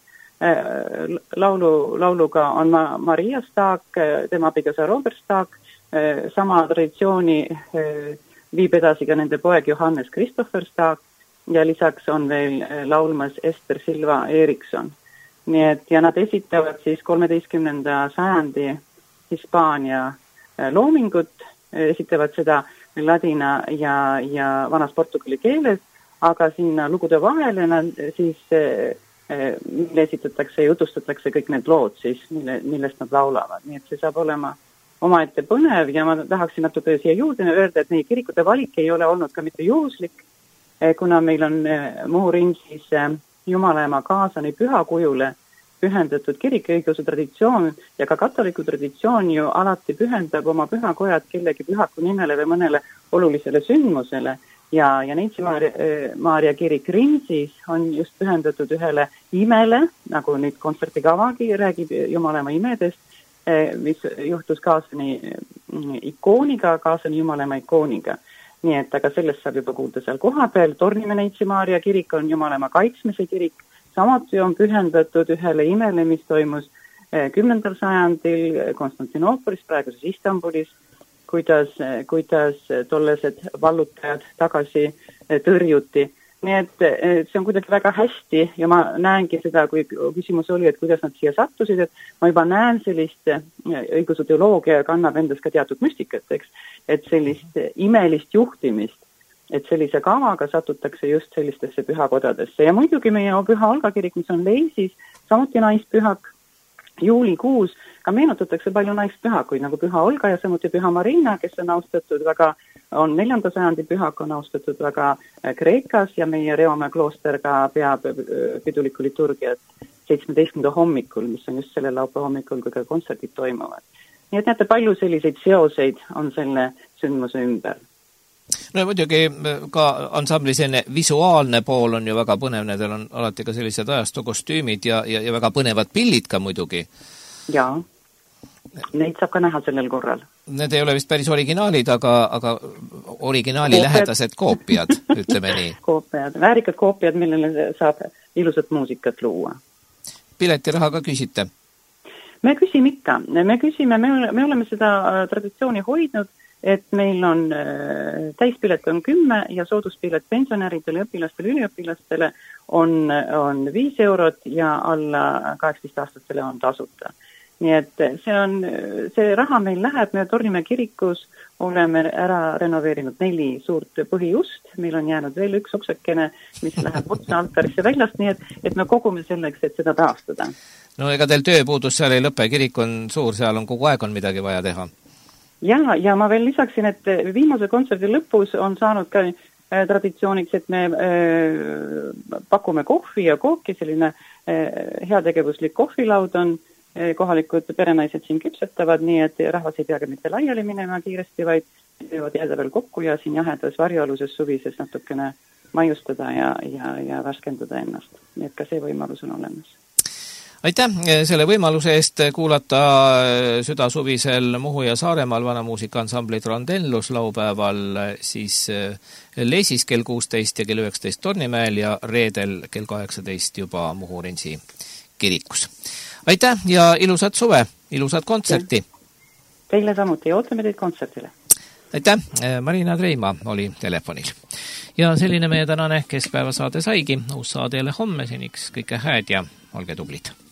S8: lauluga on Maria Staak, tema abikaasa Robert Staak, sama traditsiooni viib edasi ka nende poeg Johannes Christopher Staak ja lisaks on veel laulmas Ester Silva Erikson. Nii et, ja nad esitavad siis 13. sajandi Hispaania loomingut, esitavad seda ladina ja vanas portugali keeles, aga sinna lugude vahele nad siis mille esitatakse ja jutustatakse kõik need lood siis, millest nad laulavad. Nii et see saab olema omaette põnev ja ma tahaksin natuke siia juurde öelda, et meie kirikute valik ei ole olnud ka mitte juhuslik, kuna meil on Muhu Rinsis Jumalaema Kaasani pühakujule pühendatud kirikõiguse traditsioon ja ka katoliku traditsioon ju alati pühendab oma pühakojad kellegi pühaku nimele või mõnele olulisele sündmusele ja Neitsi Maarja kirik Rinsis on just pühendatud ühele imele, nagu nüüd kontsertikavagi räägib Jumalaema imedest, mis juhtus Kaasani ikooniga, Kaasani Jumalaema ikooniga. Nii et aga sellest saab juba kuulda seal kohapeal. Tornimäe Neitsi Maarja kirik on Jumalaema kaitsmise kirik. Samuti on pühendatud ühele imele, mis toimus 10. sajandil Konstantinoopolis, praeguses Istanbulis, kuidas tollased vallutajad tagasi tõrjuti. Nii et see on kuidagi väga hästi ja ma näengi seda, kui küsimus oli, et kuidas nad siia sattusid, et ma juba näen sellist õigusuteoloogia kannab endas ka teatud müstikat, eks, et sellist imelist juhtimist, et sellise kavaga satutakse just sellistesse pühakodadesse. Ja muidugi meie Püha Olga kirik, mis on Leisis, samuti naispühak juulikuus ka meenutatakse palju naispühakuid, nagu Püha Olga ja samuti Püha Marina, kes on austatud väga, on 4. sajandi pühak, on austatud väga Kreekas ja meie Reomäe klooster ka peab pidulikku liturgiat 17. hommikul, mis on just selle laupäeva hommikul, kui ka kontserdid toimuvad. Nii et näete, palju selliseid seoseid on selle sündmuse ümber.
S1: No muidugi ka ansambli selline visuaalne pool on ju väga põnev, nendel on alati ka sellised ajastu kostüümid ja väga põnevad pillid ka muidugi.
S8: Jaa, neid saab ka näha sellel korral.
S1: Need ei ole vist päris originaalid, aga originaali lähedased koopiad, ütleme nii.
S8: Koopiad, väärikad koopiad, millele saab ilusat muusikat luua.
S1: Piletiraha ka küsite?
S8: Me küsime ikka. Me oleme seda traditsiooni hoidnud, et meil on täispilet on 10 ja sooduspilet pensionäridele, õpilastele, üliõpilastele on 5 eurot ja alla 18 aastastele on tasuta. Nii et see raha meil läheb, me Tornimäe kirikus oleme ära renoveerinud 4 suurt põhiust, meil on jäänud veel üks oksakene, mis läheb otsa altarisse väljast, nii et me kogume selleks, et seda taastada.
S1: No ega teil tööpuudus seal ei lõpe, kirik on suur, seal on kogu aeg on midagi vaja teha.
S8: Ja ma veel lisaksin, et viimase kontserdi lõpus on saanud ka traditsiooniks, et me pakume kohvi ja kooki, selline heategevuslik kohvilaud on, kohalikud perenaised siin küpsetavad, nii et rahvas ei peagi mitte laiali minema kiiresti, vaid võivad jääda veel kokku ja siin jahedas varjualuses suvises natukene maiustada ja värskendada ennast. Nii et ka see võimalus on olemas.
S1: Aitäh selle võimaluse eest kuulata südasuvisel Muhu ja Saaremaal vanamuusikansambli Trondellus laupäeval siis Leesis kell 16 ja kell 19 Tornimäel ja reedel kell 18 juba Muhu Rensi kirikus. Aitäh ja ilusat suve, ilusat kontserti!
S8: Teile samuti, ootame teid kontsertile.
S1: Aitäh, Marina Treima oli telefonil. Ja selline meie tänane keskpäeva saade saigi, uus saade jälle homme, seniks kõike hääd ja olge tublid!